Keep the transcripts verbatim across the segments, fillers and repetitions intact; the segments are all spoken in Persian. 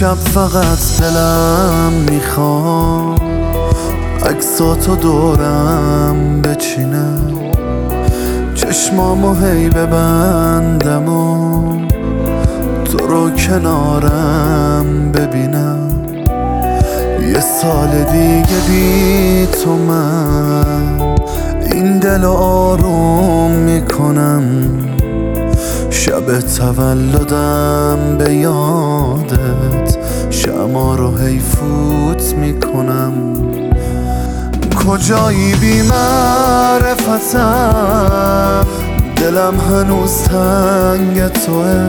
امشب فقط دلم میخواد عکساتو دورم بچینم، چشمامو هی ببندم و تو رو کنارم ببینم. یه سال دیگه بی تو من این دل آروم میکنم، شب تولدم به یادت شمع رو هی فوت میکنم. کجایی بی معرفتم، دلم هنوز تنگ توه،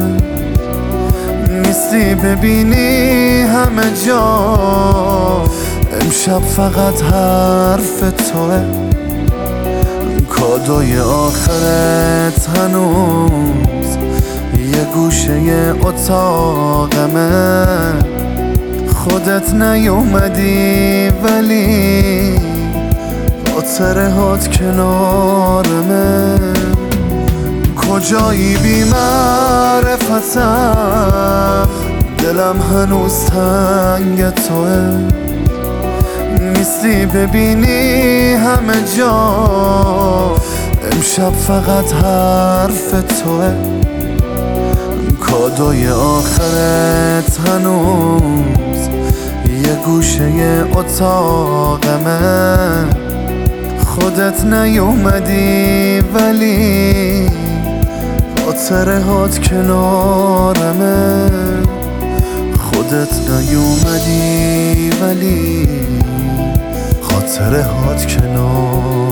نیستی ببینی همه جا، امشب فقط حرف توه. کادوی آخرت هنوز یه گوشه اتاقمه، خودت نیومدی ولی خاطره هات کنارمه. کجایی بی معرفتم، دلم هنوز تنگ توه، نیستی ببینی همه جا، امشب فقط حرف توه. کادوی آخرت هنوز یه گوشه اتاقمه، خودت نیومدی ولی خاطره هات کنارمه. خودت نیومدی ولی خاطره هات کنارمه.